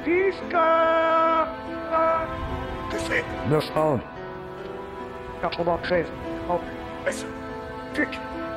9 pounds. 93. Oh. Kick.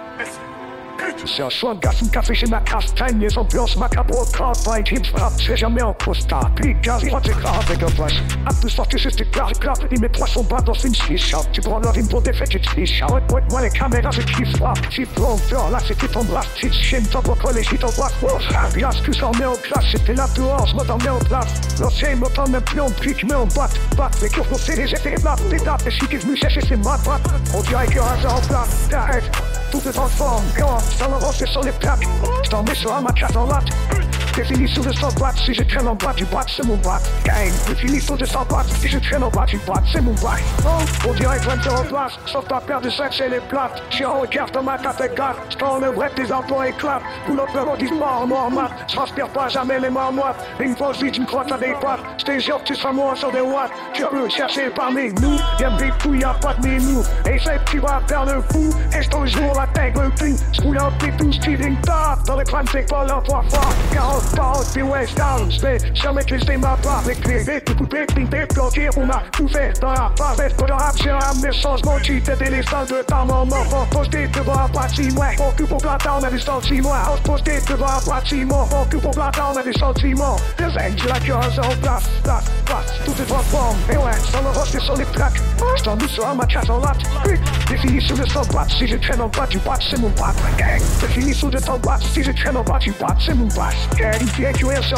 C'est un choix de gasse, une café chez ma castagne, les ambiances macabre, crowd fight, hip rap, c'est jamais en costa, puis gaz, il avec un flash. A plus sorti, c'est tes plats, il met 300 bras dans une chicha. Tu prends la rime pour défaite, tu chicha. Ouais, moi les caméras, c'est qui frappe. Si plongeur, là, c'était ton bras, petite chienne, t'en vois coller, si t'en vois quoi. Bien, ce que ça en met en place, c'était la dehors, moi t'en mets en place. L'ancien, moi t'en mets plus en pique, mais en batte. Les cours pour serrer, j'ai fait là, les dates, et si qui est venu chercher, c'est ma batte. On dirait qu'il y aura ça en place, t'arrêtes. Tout est en forme, quand ça le rose, c'est sur les plaques. J't'en mets sur un match en latte. T'es fini sous le sang batte, si je traîne en bas, tu battes, c'est mon batte. Gang, t'es fini sous le sang batte, si je traîne en bas, tu battes, c'est mon batte. On dirait que 20 en place, sauf ta paire de sexe et les plates. J'suis en carte dans ma tête et gâte, j't'en le bref, tes enfants éclatent. Pour notre mort, dis mort, mat. J'transpire pas jamais les marmottes. Une fois vite, une croix, t'as des pattes. J'te jure que tu seras moins sur des watts. Tu peux chercher parmi nous, y'aime des couilles, y'a pas de menu. Et c'est que tu vas faire le fou, et j'te joue la tête, le clean. J'rouille un peu tout stealing top, dans les crânes, c'est pas l'envoi fort. 40 pounds, puis West Down, j'vais jamais twister ma part. Les clés, tout coupé, pinté, bloqué, on a tout fait dans la parfaite. Pour le rap, j'ai ramené changement, cheat, et les stands de ta maman. Faut poster devant un bâtiment, occupe au plateau, on a des sentiments. Faut poster devant un bâtiment, occupe au plateau, on a des sentiments. Les ailes, la cœur, en place, tout est en forme. Et ouais, sans le roster sur les plaques, j't'en doute sur un match en latte. Défini sous le sang batte, si je traîne en bas, tu battes, c'est mon batte. Gang, défini sous le sang batte, si je traîne en bas, tu battes, c'est mon batte. Gang, bien tu es sur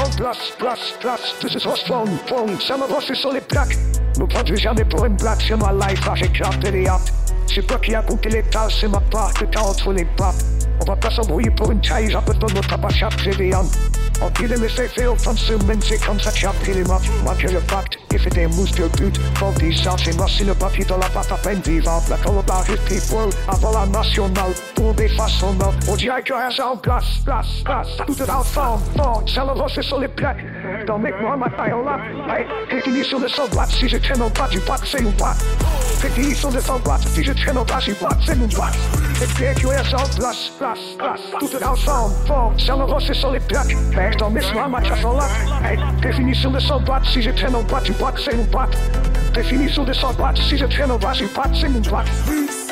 place, tout se transforme, ça me roster sur les plaques. Me produis jamais pour une blague, c'est ma life, là j'éclate les hâtes. C'est toi qui as bouclé les tasses, c'est ma part que t'as entre les pattes. On va pas s'embrouiller pour une taille, j'appelle ton autre pas chapeau des hommes. On dit de laisser faire au fond de semaine, c'est comme ça que j'appelle les maps. Moi que le pacte, et fait des mousses de but. Faut dire ça, c'est moi, c'est le papier dans la pâte à peine vivante. La colobar est people, avant la nationale, pour des façons notes. On dirait que rien ça en place. Tout est en forme, ça le rocher sur les plaques. Dans mec, moi, ma taille en lap. Hey, t'es fini sur le sang batte, si je traîne en bas, tu battes, c'est mon batte. T'es fini sur le sang batte, si je traîne en bas, tu battes, c'est mon batte. Et bien tu es en place. Tout est ensemble, ça le rocher sur les plaques. Hey, dans mes soins, ma chasse en lac. Hey, t'es fini sur le sang batte, si je traîne en bas, tu battes, c'est mon batte. T'es fini sur le sang batte, si je traîne en bas, tu battes, c'est mon batte.